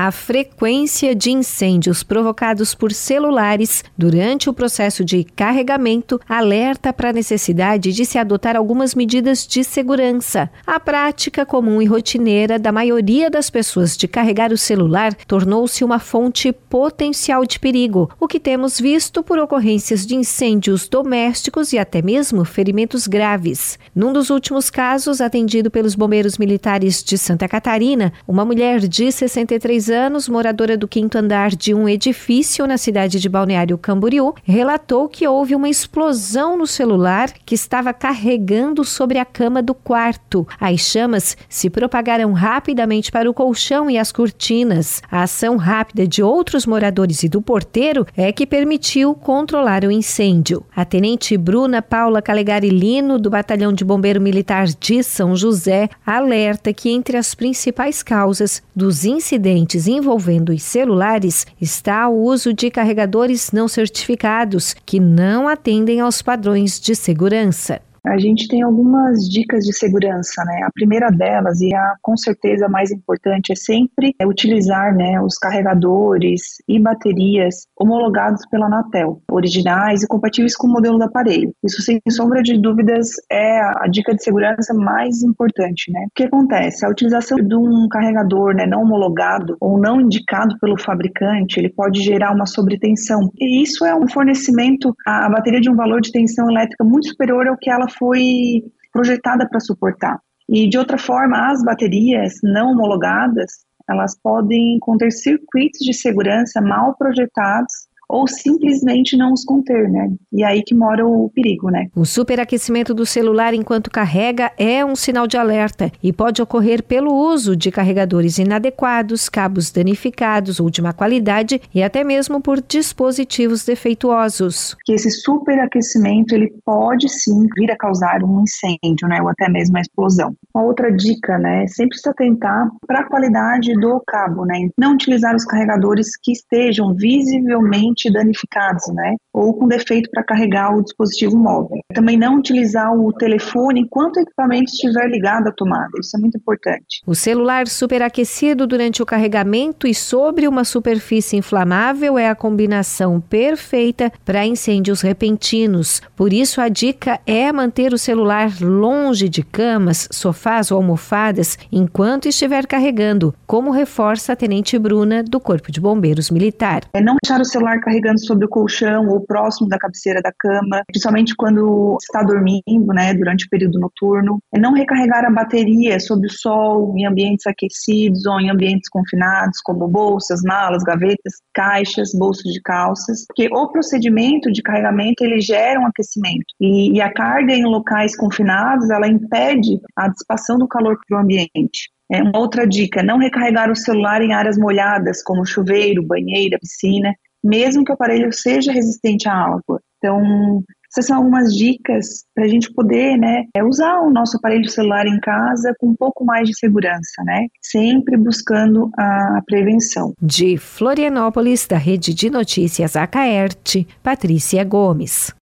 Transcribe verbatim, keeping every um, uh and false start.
A frequência de incêndios provocados por celulares durante o processo de carregamento alerta para a necessidade de se adotar algumas medidas de segurança. A prática comum e rotineira da maioria das pessoas de carregar o celular tornou-se uma fonte potencial de perigo, o que temos visto por ocorrências de incêndios domésticos e até mesmo ferimentos graves. Num dos últimos casos, atendido pelos bombeiros militares de Santa Catarina, uma mulher de sessenta e três anos, moradora do quinto andar de um edifício na cidade de Balneário Camboriú, relatou que houve uma explosão no celular que estava carregando sobre a cama do quarto. As chamas se propagaram rapidamente para o colchão e as cortinas. A ação rápida de outros moradores e do porteiro é que permitiu controlar o incêndio. A tenente Bruna Paula Calegari Lino, do Batalhão de Bombeiro Militar de São José, alerta que entre as principais causas dos incidentes envolvendo os celulares está o uso de carregadores não certificados que não atendem aos padrões de segurança. A gente tem algumas dicas de segurança, né? A primeira delas, e a com certeza a mais importante, é sempre é, utilizar, né, os carregadores e baterias homologados pela Anatel, originais e compatíveis com o modelo do aparelho. Isso, sem sombra de dúvidas, é a dica de segurança mais importante, né? O que acontece? A utilização de um carregador, né, não homologado ou não indicado pelo fabricante, ele pode gerar uma sobretensão. E isso é um fornecimento, a bateria de um valor de tensão elétrica muito superior ao que ela foi projetada para suportar. E de outra forma, as baterias não homologadas, elas podem conter circuitos de segurança mal projetados ou simplesmente não os conter, né? E aí que mora o perigo, né? O superaquecimento do celular enquanto carrega é um sinal de alerta e pode ocorrer pelo uso de carregadores inadequados, cabos danificados ou de má qualidade e até mesmo por dispositivos defeituosos. Que esse superaquecimento, ele pode sim vir a causar um incêndio, né? Ou até mesmo uma explosão. Uma outra dica, né? Sempre se atentar para a qualidade do cabo, né? Não utilizar os carregadores que estejam visivelmente danificados, né? Ou com defeito para carregar o dispositivo móvel. Também não utilizar o telefone enquanto o equipamento estiver ligado à tomada. Isso é muito importante. O celular superaquecido durante o carregamento e sobre uma superfície inflamável é a combinação perfeita para incêndios repentinos. Por isso, a dica é manter o celular longe de camas, sofás ou almofadas enquanto estiver carregando, como reforça a Tenente Bruna, do Corpo de Bombeiros Militar. É não deixar o celular carregando sobre o colchão ou próximo da cabeceira da cama, principalmente quando está dormindo, né, durante o período noturno. É não recarregar a bateria sob o sol, em ambientes aquecidos ou em ambientes confinados, como bolsas, malas, gavetas, caixas, bolsos de calças, porque o procedimento de carregamento, ele gera um aquecimento e, e a carga em locais confinados, ela impede a dissipação do calor para o ambiente. É uma outra dica, não recarregar o celular em áreas molhadas, como chuveiro, banheira, piscina, mesmo que o aparelho seja resistente à água. Então, essas são algumas dicas para a gente poder, né, usar o nosso aparelho celular em casa com um pouco mais de segurança, né? Sempre buscando a prevenção. De Florianópolis, da Rede de Notícias Acaerte, Patrícia Gomes.